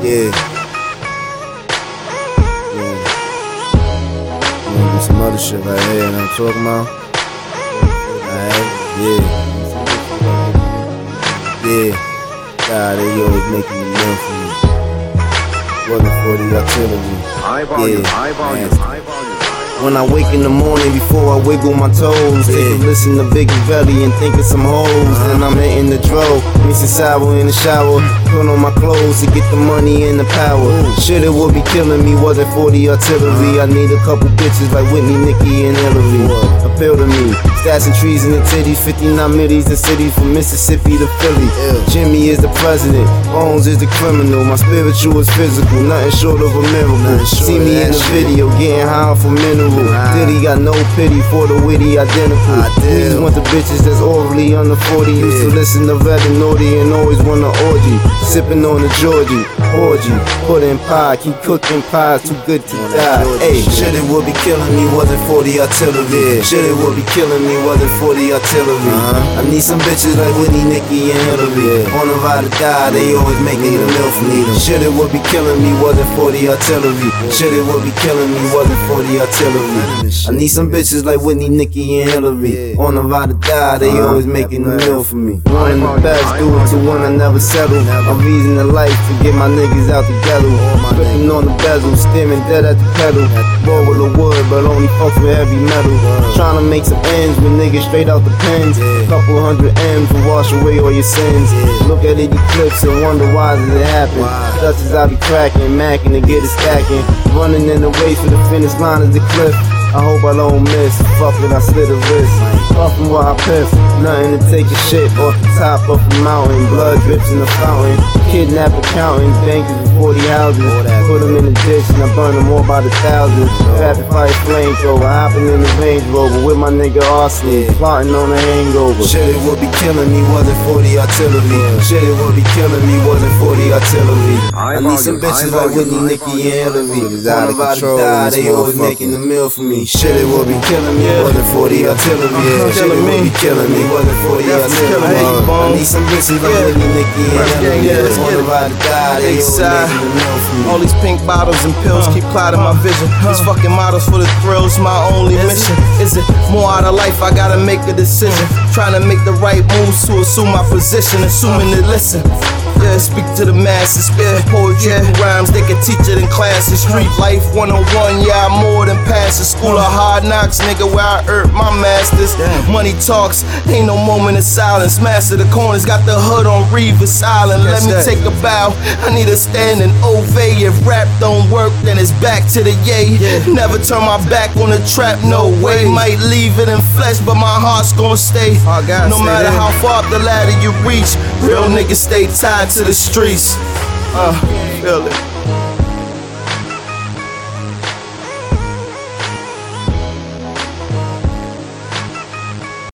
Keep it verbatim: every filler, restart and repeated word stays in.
Yeah. Yeah. I'm gonna do some other shit right here, you know what I'm talking about? Alright, yeah. Yeah. God, they always making the meal for me. Wasn't for the artillery. High volume, yeah. high volume, Nasty. high volume. When I wake in the morning before I wiggle my toes, take a listen to Biggie Belly and think of some hoes. Then I'm hitting the dro, mixing sour in the shower, put on my clothes to get the money and the power. Shit, it would be killing me, wasn't for the artillery. I need a couple bitches like Whitney, Nicki, and Hillary. Appeal to me, stats and trees in the titties, fifty-nine middies and cities from Mississippi to Philly. Jimmy is the president, Bones is the criminal. My spiritual is physical, nothing short of a miracle. See me in the video, getting high for mineral. Diddy got no pity for the witty identical. Please want the bitches that's orally under forty. Used to listen to Red and Naughty and always want to orgy. Sipping on the Georgie, orgy, put in pie, keep cooking pies, too good to die. Hey, shit, it would be killing me, wasn't for the artillery. Shit, it would be killing me, wasn't for the artillery. I need some bitches like Whitney, Nicki, and Hillary. On the ride or die, they always making the meal for me. Shit, it would be killing me, wasn't for the artillery. Shit, it would be killing me, wasn't for the artillery. I need some bitches like Whitney, Nicki, and Hillary. On the ride or die, they always making the meal for me. One of the best, do it to one I never settle. I'm reason to life to get my niggas out together. Flipping on the bezel, staring dead at the pedal. Ball with the wood, but only fucks with heavy metal. Trying to make some ends with niggas straight out the pens. Couple hundred M's to wash away all your sins. Look at it eclipse and wonder why does it happen. Such as I be cracking, macking to get it stacking. Running in the race for the finish line is the cliff. I hope I don't miss. Fuck it, I slit a wrist. Puffin' while I piss. Nothing to take a shit off the top of a mountain. Blood drips in the fountain. Kidnap accountant, bankers with forty houses. Put them in the ditch and I burn them all by the thousands. Rapid fire flamethrower, hopping in the Range Rover with my nigga Arsenal, plotting on a hangover. Shit, it would be killing me, wasn't for the artillery. Shit, it would be killing me, wasn't for the artillery. I need some bitches like Whitney, Nicki, and Hillary. Out of control, they always making the meal for me. Shit, it would be killing me, wasn't for the artillery. Shit, it would be killing me, wasn't for the artillery. I need some bitches like Whitney, Nicki, and Hillary. On the ride or die, they always making the meal for me. All these pink bottles and pills keep clouding my vision. These fucking models for the thrills, my only mission. Is it more out of life? I gotta make a decision. Trying to make the right moves to assume my position, assuming to listen. Yeah, speak to the masses, spit poetry, yeah. Rhymes, they can teach it in classes. Street life one oh one, yeah, I'm more than past the school of hard knocks, nigga, where I earned my masters. Money talks, ain't no moment of silence. Master the corners, got the hood on Revis Island. Let me take a bow, I need a standing ovation. If rap don't work, then it's back to the yay. Never turn my back on the trap, no way. Might leave it in flesh, but my heart's gonna stay. No matter how far up the ladder you reach, real niggas stay tied to the streets. Uh, feel it.